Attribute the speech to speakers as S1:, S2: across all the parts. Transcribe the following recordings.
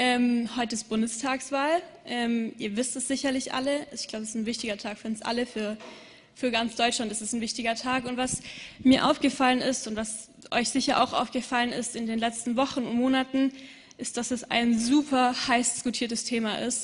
S1: Heute ist Bundestagswahl. Ihr wisst es sicherlich alle. Ich glaube, es ist ein wichtiger Tag für uns alle, für ganz Deutschland ist es ein wichtiger Tag. Und was mir aufgefallen ist und was euch sicher auch aufgefallen ist in den letzten Wochen und Monaten, ist, dass es ein super heiß diskutiertes Thema ist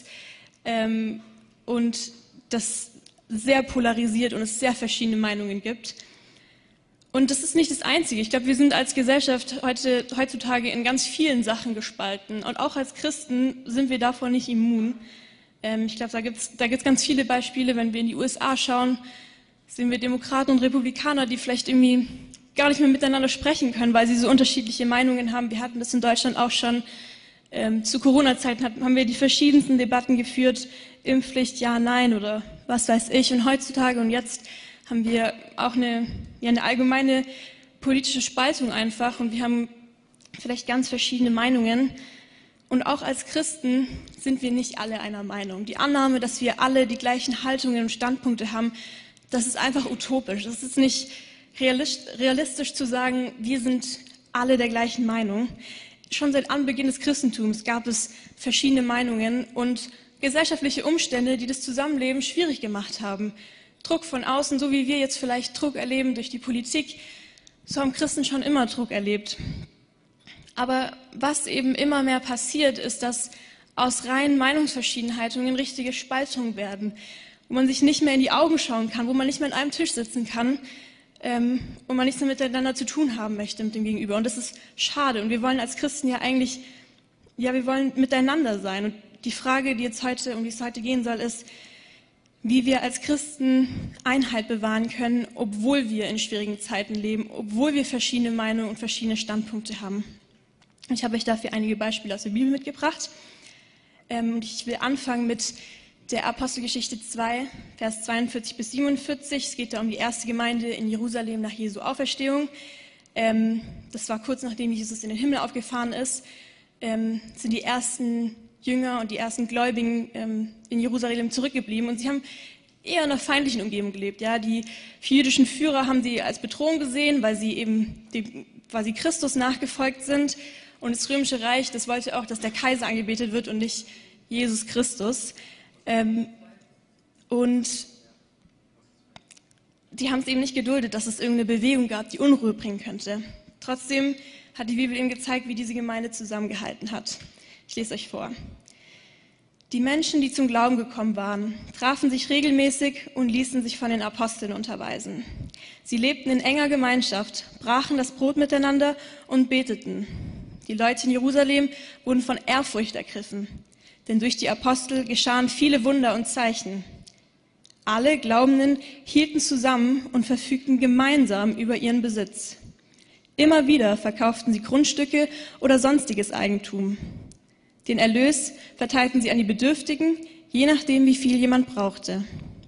S1: und das sehr polarisiert und es sehr verschiedene Meinungen gibt. Und das ist nicht das Einzige. Ich glaube, wir sind als Gesellschaft heutzutage in ganz vielen Sachen gespalten. Und auch als Christen sind wir davor nicht immun. Ich glaube, da gibt's ganz viele Beispiele. Wenn wir in die USA schauen, sehen wir Demokraten und Republikaner, die vielleicht irgendwie gar nicht mehr miteinander sprechen können, weil sie so unterschiedliche Meinungen haben. Wir hatten das in Deutschland auch schon. Zu Corona-Zeiten haben wir die verschiedensten Debatten geführt. Impfpflicht, ja, nein oder was weiß ich. Und heutzutage und jetzt haben wir auch eine allgemeine politische Spaltung einfach und wir haben vielleicht ganz verschiedene Meinungen. Und auch als Christen sind wir nicht alle einer Meinung. Die Annahme, dass wir alle die gleichen Haltungen und Standpunkte haben, das ist einfach utopisch. Es ist nicht realistisch zu sagen, wir sind alle der gleichen Meinung. Schon seit Anbeginn des Christentums gab es verschiedene Meinungen und gesellschaftliche Umstände, die das Zusammenleben schwierig gemacht haben. Druck von außen, so wie wir jetzt vielleicht Druck erleben durch die Politik, so haben Christen schon immer Druck erlebt. Aber was eben immer mehr passiert, ist, dass aus reinen Meinungsverschiedenheiten richtige Spaltungen werden, wo man sich nicht mehr in die Augen schauen kann, wo man nicht mehr an einem Tisch sitzen kann und man nichts mehr miteinander zu tun haben möchte mit dem Gegenüber. Und das ist schade. Und wir wollen als Christen ja eigentlich, wir wollen miteinander sein. Und die Frage, um die es heute gehen soll, ist, wie wir als Christen Einheit bewahren können, obwohl wir in schwierigen Zeiten leben, obwohl wir verschiedene Meinungen und verschiedene Standpunkte haben. Ich habe euch dafür einige Beispiele aus der Bibel mitgebracht. Ich will anfangen mit der Apostelgeschichte 2, Vers 42 bis 47. Es geht da um die erste Gemeinde in Jerusalem nach Jesu Auferstehung. Das war kurz nachdem Jesus in den Himmel aufgefahren ist, sind die ersten Jünger und die ersten Gläubigen in Jerusalem zurückgeblieben und sie haben eher in einer feindlichen Umgebung gelebt. Ja, die jüdischen Führer haben sie als Bedrohung gesehen, weil sie Christus nachgefolgt sind und das Römische Reich, das wollte auch, dass der Kaiser angebetet wird und nicht Jesus Christus. Und die haben es eben nicht geduldet, dass es irgendeine Bewegung gab, die Unruhe bringen könnte. Trotzdem hat die Bibel ihnen gezeigt, wie diese Gemeinde zusammengehalten hat. Ich lese euch vor. Die Menschen, die zum Glauben gekommen waren, trafen sich regelmäßig und ließen sich von den Aposteln unterweisen. Sie lebten in enger Gemeinschaft, brachen das Brot miteinander und beteten. Die Leute in Jerusalem wurden von Ehrfurcht ergriffen, denn durch die Apostel geschahen viele Wunder und Zeichen. Alle Glaubenden hielten zusammen und verfügten gemeinsam über ihren Besitz. Immer wieder verkauften sie Grundstücke oder sonstiges Eigentum. Den Erlös verteilten sie an die Bedürftigen, je nachdem, wie viel jemand brauchte.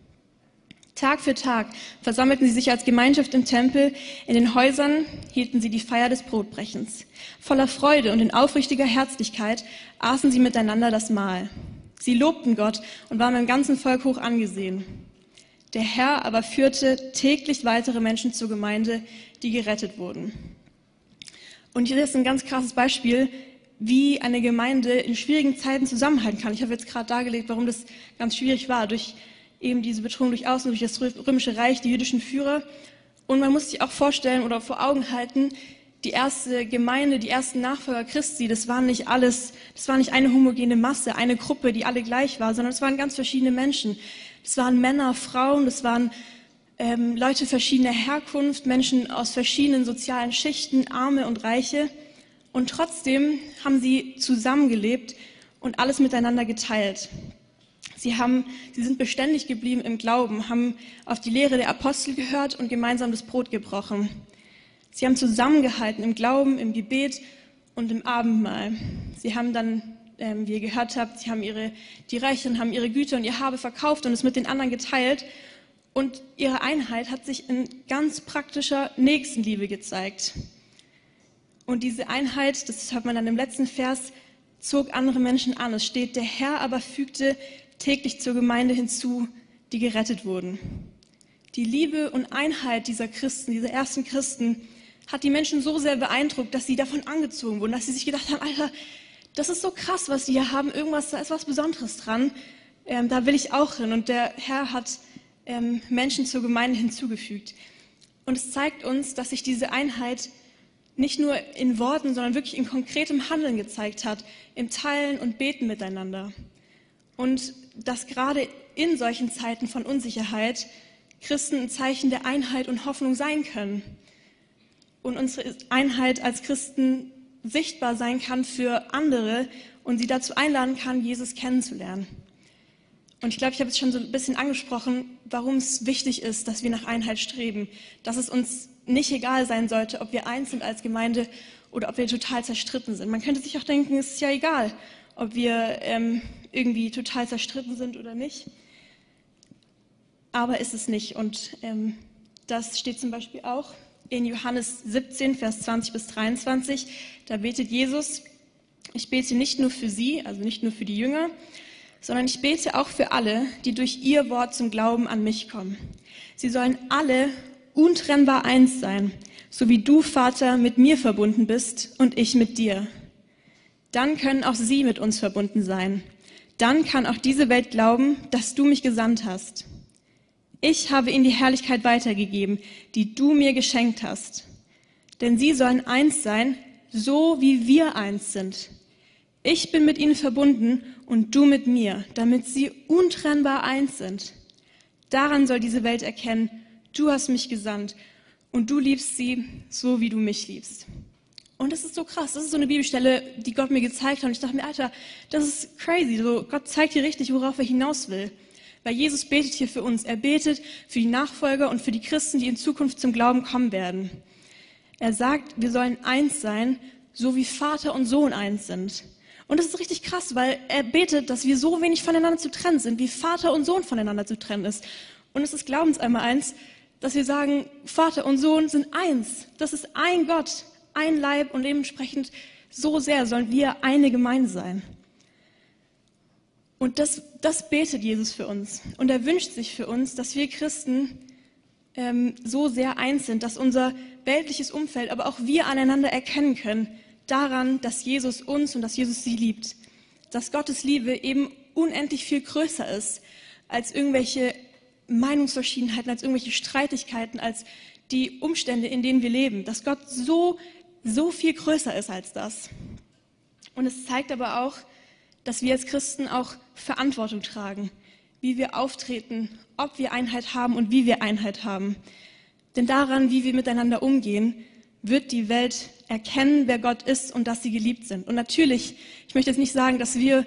S1: Tag für Tag versammelten sie sich als Gemeinschaft im Tempel, in den Häusern hielten sie die Feier des Brotbrechens. Voller Freude und in aufrichtiger Herzlichkeit aßen sie miteinander das Mahl. Sie lobten Gott und waren beim ganzen Volk hoch angesehen. Der Herr aber führte täglich weitere Menschen zur Gemeinde, die gerettet wurden. Und hier ist ein ganz krasses Beispiel, wie eine Gemeinde in schwierigen Zeiten zusammenhalten kann. Ich habe jetzt gerade dargelegt, warum das ganz schwierig war, durch eben diese Bedrohung durch Außen, durch das Römische Reich, die jüdischen Führer. Und man muss sich auch vorstellen oder vor Augen halten, die erste Gemeinde, die ersten Nachfolger Christi, das war nicht eine homogene Masse, eine Gruppe, die alle gleich war, sondern es waren ganz verschiedene Menschen. Das waren Männer, Frauen, das waren Leute verschiedener Herkunft, Menschen aus verschiedenen sozialen Schichten, Arme und Reiche. Und trotzdem haben sie zusammengelebt und alles miteinander geteilt. Sie sind beständig geblieben im Glauben, haben auf die Lehre der Apostel gehört und gemeinsam das Brot gebrochen. Sie haben zusammengehalten im Glauben, im Gebet und im Abendmahl. Sie haben dann, wie ihr gehört habt, die Reichen haben ihre Güter und ihr Habe verkauft und es mit den anderen geteilt. Und ihre Einheit hat sich in ganz praktischer Nächstenliebe gezeigt. Und diese Einheit, das hört man dann im letzten Vers, zog andere Menschen an. Es steht, der Herr aber fügte täglich zur Gemeinde hinzu, die gerettet wurden. Die Liebe und Einheit dieser Christen, dieser ersten Christen, hat die Menschen so sehr beeindruckt, dass sie davon angezogen wurden, dass sie sich gedacht haben, Alter, das ist so krass, was die hier haben, irgendwas, da ist was Besonderes dran, da will ich auch hin. Und der Herr hat Menschen zur Gemeinde hinzugefügt. Und es zeigt uns, dass sich diese Einheit nicht nur in Worten, sondern wirklich in konkretem Handeln gezeigt hat, im Teilen und Beten miteinander. Und dass gerade in solchen Zeiten von Unsicherheit Christen ein Zeichen der Einheit und Hoffnung sein können. Und unsere Einheit als Christen sichtbar sein kann für andere und sie dazu einladen kann, Jesus kennenzulernen. Und ich glaube, ich habe es schon so ein bisschen angesprochen, warum es wichtig ist, dass wir nach Einheit streben. Dass es uns nicht egal sein sollte, ob wir eins sind als Gemeinde oder ob wir total zerstritten sind. Man könnte sich auch denken, es ist ja egal, ob wir irgendwie total zerstritten sind oder nicht. Aber ist es nicht. Und das steht zum Beispiel auch in Johannes 17, Vers 20 bis 23. Da betet Jesus: Ich bete nicht nur für sie, also nicht nur für die Jünger, sondern ich bete auch für alle, die durch ihr Wort zum Glauben an mich kommen. Sie sollen alle untrennbar eins sein, so wie du, Vater, mit mir verbunden bist und ich mit dir. Dann können auch sie mit uns verbunden sein. Dann kann auch diese Welt glauben, dass du mich gesandt hast. Ich habe ihnen die Herrlichkeit weitergegeben, die du mir geschenkt hast. Denn sie sollen eins sein, so wie wir eins sind. Ich bin mit ihnen verbunden und du mit mir, damit sie untrennbar eins sind. Daran soll diese Welt erkennen, du hast mich gesandt und du liebst sie, so wie du mich liebst. Und das ist so krass, das ist so eine Bibelstelle, die Gott mir gezeigt hat. Und ich dachte mir, Alter, das ist crazy. So, Gott zeigt hier richtig, worauf er hinaus will. Weil Jesus betet hier für uns. Er betet für die Nachfolger und für die Christen, die in Zukunft zum Glauben kommen werden. Er sagt, wir sollen eins sein, so wie Vater und Sohn eins sind. Und das ist richtig krass, weil er betet, dass wir so wenig voneinander zu trennen sind, wie Vater und Sohn voneinander zu trennen ist. Und es ist Glaubenseinmal eins, dass wir sagen, Vater und Sohn sind eins. Das ist ein Gott, ein Leib und dementsprechend so sehr sollen wir eine Gemeinde sein. Und das betet Jesus für uns. Und er wünscht sich für uns, dass wir Christen so sehr eins sind, dass unser weltliches Umfeld, aber auch wir aneinander erkennen können, daran, dass Jesus uns und dass Jesus sie liebt. Dass Gottes Liebe eben unendlich viel größer ist als irgendwelche Meinungsverschiedenheiten, als irgendwelche Streitigkeiten, als die Umstände, in denen wir leben. Dass Gott so viel größer ist als das. Und es zeigt aber auch, dass wir als Christen auch Verantwortung tragen, wie wir auftreten, ob wir Einheit haben und wie wir Einheit haben. Denn daran, wie wir miteinander umgehen, wird die Welt erkennen, wer Gott ist und dass sie geliebt sind. Und natürlich, ich möchte jetzt nicht sagen, dass wir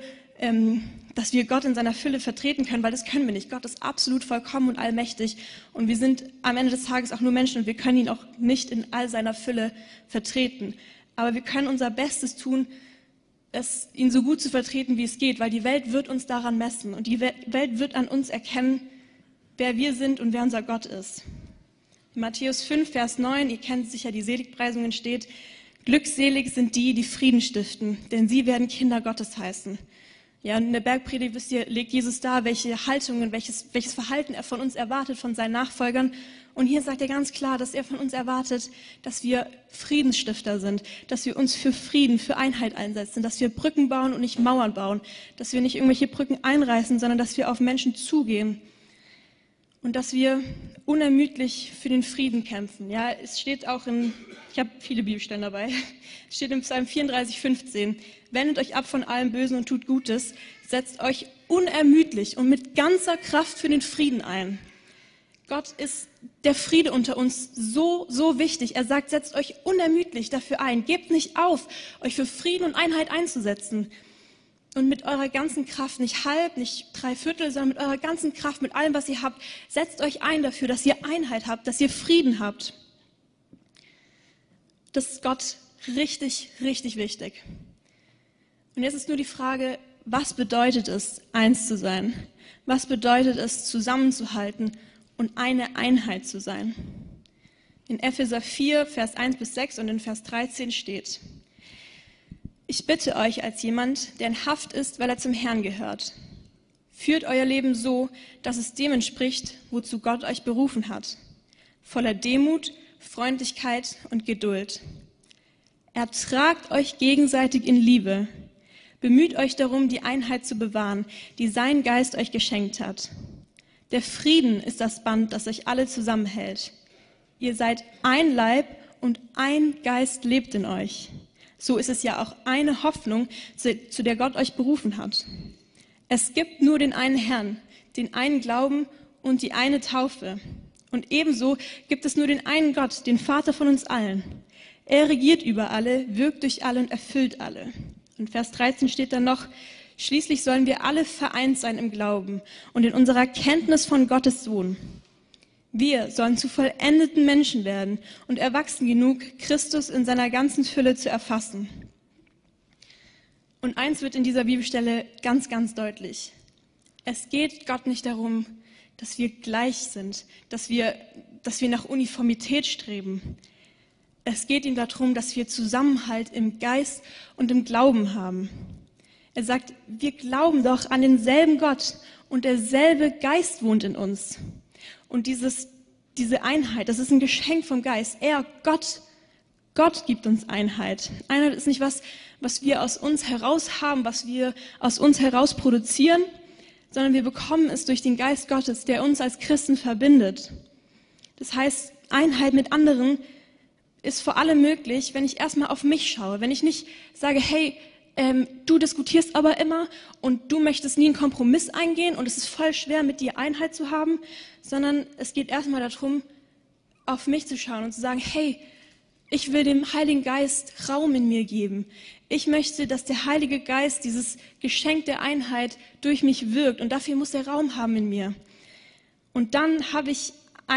S1: Gott in seiner Fülle vertreten können, weil das können wir nicht. Gott ist absolut vollkommen und allmächtig und wir sind am Ende des Tages auch nur Menschen und wir können ihn auch nicht in all seiner Fülle vertreten. Aber wir können unser Bestes tun, ihn so gut zu vertreten, wie es geht, weil die Welt wird uns daran messen und die Welt wird an uns erkennen, wer wir sind und wer unser Gott ist. In Matthäus 5, Vers 9, ihr kennt sicher die Seligpreisungen, steht: Glückselig sind die, die Frieden stiften, denn sie werden Kinder Gottes heißen. Ja, und in der Bergpredigt, wisst ihr, legt Jesus dar, welche Haltungen, welches Verhalten er von uns erwartet, von seinen Nachfolgern. Und hier sagt er ganz klar, dass er von uns erwartet, dass wir Friedensstifter sind, dass wir uns für Frieden, für Einheit einsetzen, dass wir Brücken bauen und nicht Mauern bauen, dass wir nicht irgendwelche Brücken einreißen, sondern dass wir auf Menschen zugehen und dass wir unermüdlich für den Frieden kämpfen. Ja, es steht auch ich habe viele Bibelstellen dabei, es steht im Psalm 34, 15, wendet euch ab von allem Bösen und tut Gutes, setzt euch unermüdlich und mit ganzer Kraft für den Frieden ein. Gott ist der Friede unter uns so wichtig. Er sagt, setzt euch unermüdlich dafür ein. Gebt nicht auf, euch für Frieden und Einheit einzusetzen. Und mit eurer ganzen Kraft, nicht halb, nicht 3/4, sondern mit eurer ganzen Kraft, mit allem, was ihr habt, setzt euch ein dafür, dass ihr Einheit habt, dass ihr Frieden habt. Das ist Gott richtig, richtig wichtig. Und jetzt ist nur die Frage, was bedeutet es, eins zu sein? Was bedeutet es, zusammenzuhalten und eine Einheit zu sein? In Epheser 4, Vers 1 bis 6 und in Vers 13 steht: Ich bitte euch als jemand, der in Haft ist, weil er zum Herrn gehört. Führt euer Leben so, dass es dem entspricht, wozu Gott euch berufen hat. Voller Demut, Freundlichkeit und Geduld. Ertragt euch gegenseitig in Liebe. Bemüht euch darum, die Einheit zu bewahren, die sein Geist euch geschenkt hat. Der Frieden ist das Band, das euch alle zusammenhält. Ihr seid ein Leib und ein Geist lebt in euch. So ist es ja auch eine Hoffnung, zu der Gott euch berufen hat. Es gibt nur den einen Herrn, den einen Glauben und die eine Taufe. Und ebenso gibt es nur den einen Gott, den Vater von uns allen. Er regiert über alle, wirkt durch alle und erfüllt alle. Und Vers 13 steht dann noch: Schließlich sollen wir alle vereint sein im Glauben und in unserer Kenntnis von Gottes Sohn. Wir sollen zu vollendeten Menschen werden und erwachsen genug, Christus in seiner ganzen Fülle zu erfassen. Und eins wird in dieser Bibelstelle ganz, ganz deutlich. Es geht Gott nicht darum, dass wir gleich sind, dass wir nach Uniformität streben. Es geht ihm darum, dass wir Zusammenhalt im Geist und im Glauben haben. Er sagt, wir glauben doch an denselben Gott und derselbe Geist wohnt in uns. Und diese Einheit, das ist ein Geschenk vom Geist. Gott gibt uns Einheit. Einheit ist nicht was wir aus uns heraus haben, was wir aus uns heraus produzieren, sondern wir bekommen es durch den Geist Gottes, der uns als Christen verbindet. Das heißt, Einheit mit anderen ist vor allem möglich, wenn ich erstmal auf mich schaue, wenn ich nicht sage, hey, du diskutierst aber immer und du möchtest nie einen Kompromiss eingehen und es ist voll schwer, mit dir Einheit zu haben, sondern es geht erstmal darum, auf mich zu schauen und zu sagen, hey, ich will dem Heiligen Geist Raum in mir geben. Ich möchte, dass der Heilige Geist, dieses Geschenk der Einheit, durch mich wirkt und dafür muss er Raum haben in mir. Und dann habe ich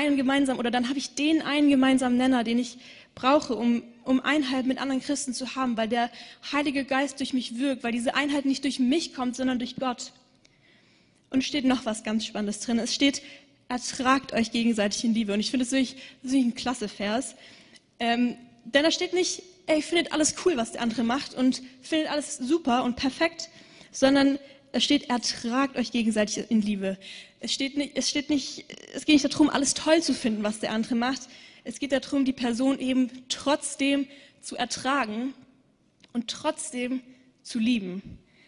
S1: den einen gemeinsamen Nenner, den ich brauche, um Einheit mit anderen Christen zu haben, weil der Heilige Geist durch mich wirkt, weil diese Einheit nicht durch mich kommt, sondern durch Gott. Und es steht noch was ganz Spannendes drin. Es steht, ertragt euch gegenseitig in Liebe. Und ich finde, das ist wirklich ein klasse Vers. Denn da steht nicht, ey, findet alles cool, was der andere macht und findet alles super und perfekt, sondern es steht, ertragt euch gegenseitig in Liebe. Es geht nicht darum, alles toll zu finden, was der andere macht. Es geht darum, die Person eben trotzdem zu ertragen und trotzdem zu lieben.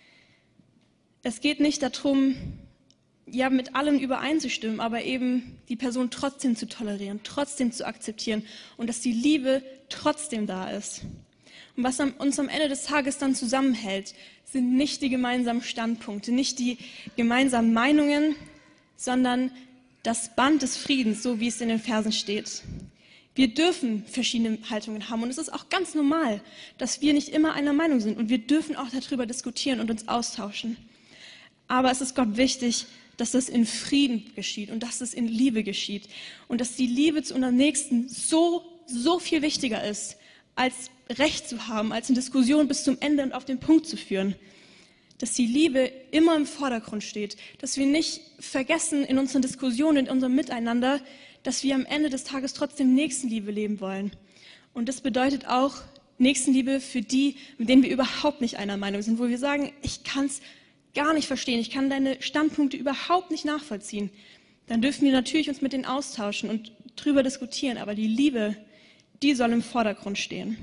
S1: Es geht nicht darum, ja, mit allem übereinzustimmen, aber eben die Person trotzdem zu tolerieren, trotzdem zu akzeptieren und dass die Liebe trotzdem da ist. Und was uns am Ende des Tages dann zusammenhält, sind nicht die gemeinsamen Standpunkte, nicht die gemeinsamen Meinungen, sondern das Band des Friedens, so wie es in den Versen steht. Wir dürfen verschiedene Haltungen haben und es ist auch ganz normal, dass wir nicht immer einer Meinung sind und wir dürfen auch darüber diskutieren und uns austauschen. Aber es ist Gott wichtig, dass das in Frieden geschieht und dass es in Liebe geschieht und dass die Liebe zu unserem Nächsten so viel wichtiger ist, als Recht zu haben, als eine Diskussion bis zum Ende und auf den Punkt zu führen. Dass die Liebe immer im Vordergrund steht, dass wir nicht vergessen in unseren Diskussionen, in unserem Miteinander, dass wir am Ende des Tages trotzdem Nächstenliebe leben wollen. Und das bedeutet auch Nächstenliebe für die, mit denen wir überhaupt nicht einer Meinung sind, wo wir sagen, ich kann es gar nicht verstehen, ich kann deine Standpunkte überhaupt nicht nachvollziehen. Dann dürfen wir natürlich uns mit denen austauschen und drüber diskutieren, aber die Liebe, die soll im Vordergrund stehen.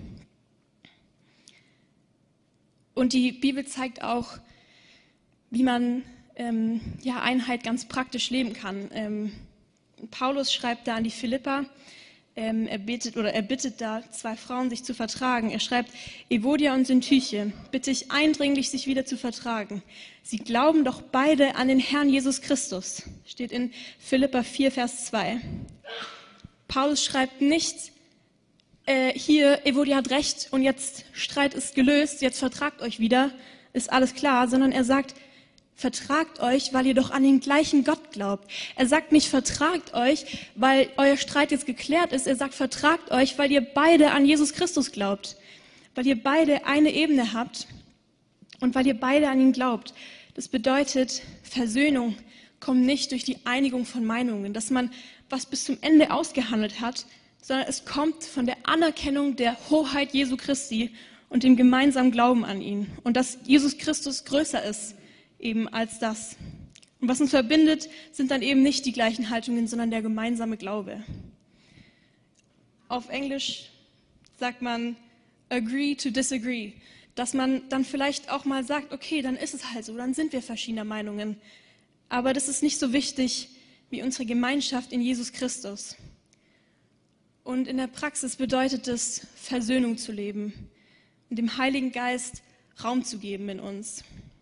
S1: Und die Bibel zeigt auch, wie man Einheit ganz praktisch leben kann. Paulus schreibt da an die Philipper, er bittet da 2 Frauen, sich zu vertragen. Er schreibt, Evodia und Syntyche bitte ich eindringlich, sich wieder zu vertragen. Sie glauben doch beide an den Herrn Jesus Christus. Steht in Philipper 4, Vers 2. Paulus schreibt nicht, hier, Evodia hat recht und jetzt Streit ist gelöst, jetzt vertragt euch wieder, ist alles klar, sondern er sagt, vertragt euch, weil ihr doch an den gleichen Gott glaubt. Er sagt nicht, vertragt euch, weil euer Streit jetzt geklärt ist. Er sagt, vertragt euch, weil ihr beide an Jesus Christus glaubt. Weil ihr beide eine Ebene habt und weil ihr beide an ihn glaubt. Das bedeutet, Versöhnung kommt nicht durch die Einigung von Meinungen, dass man was bis zum Ende ausgehandelt hat, sondern es kommt von der Anerkennung der Hoheit Jesu Christi und dem gemeinsamen Glauben an ihn. Und dass Jesus Christus größer ist eben als das. Und was uns verbindet, sind dann eben nicht die gleichen Haltungen, sondern der gemeinsame Glaube. Auf Englisch sagt man agree to disagree. dass man dann vielleicht auch mal sagt, okay, dann ist es halt so, dann sind wir verschiedener Meinungen. Aber das ist nicht so wichtig wie unsere Gemeinschaft in Jesus Christus. Und in der Praxis bedeutet es, Versöhnung zu leben und dem Heiligen Geist Raum zu geben in uns.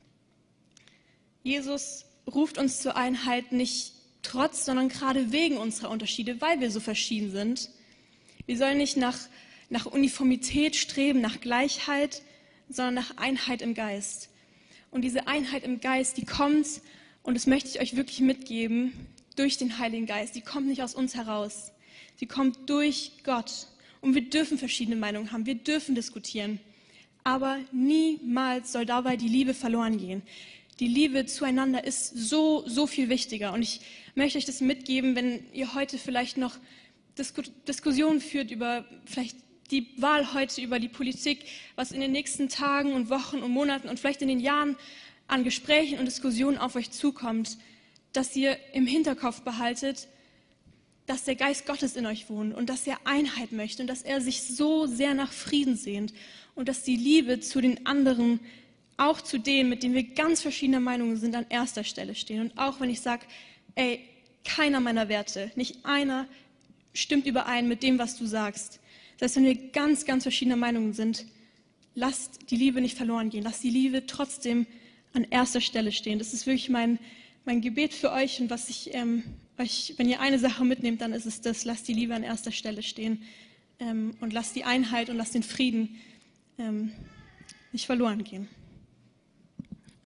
S1: Jesus ruft uns zur Einheit nicht trotz, sondern gerade wegen unserer Unterschiede, weil wir so verschieden sind. Wir sollen nicht nach Uniformität streben, nach Gleichheit, sondern nach Einheit im Geist. Und diese Einheit im Geist, die kommt, und das möchte ich euch wirklich mitgeben, durch den Heiligen Geist. Die kommt nicht aus uns heraus. Sie kommt durch Gott. Und wir dürfen verschiedene Meinungen haben, wir dürfen diskutieren. Aber niemals soll dabei die Liebe verloren gehen. Die Liebe zueinander ist so, so viel wichtiger. Und ich möchte euch das mitgeben, wenn ihr heute vielleicht noch Diskussionen führt über vielleicht die Wahl heute, über die Politik, was in den nächsten Tagen und Wochen und Monaten und vielleicht in den Jahren an Gesprächen und Diskussionen auf euch zukommt, dass ihr im Hinterkopf behaltet, dass der Geist Gottes in euch wohnt und dass er Einheit möchte und dass er sich so sehr nach Frieden sehnt und dass die Liebe zu den anderen, auch zu denen, mit denen wir ganz verschiedener Meinungen sind, an erster Stelle stehen. Und auch wenn ich sage, ey, keiner meiner Werte, nicht einer stimmt überein mit dem, was du sagst. Das heißt, wenn wir ganz, ganz verschiedener Meinungen sind, lasst die Liebe nicht verloren gehen. Lasst die Liebe trotzdem an erster Stelle stehen. Das ist wirklich mein Gebet für euch. Und was ich euch, wenn ihr eine Sache mitnehmt, dann ist es das, lasst die Liebe an erster Stelle stehen. Und lasst die Einheit und lasst den Frieden nicht verloren gehen.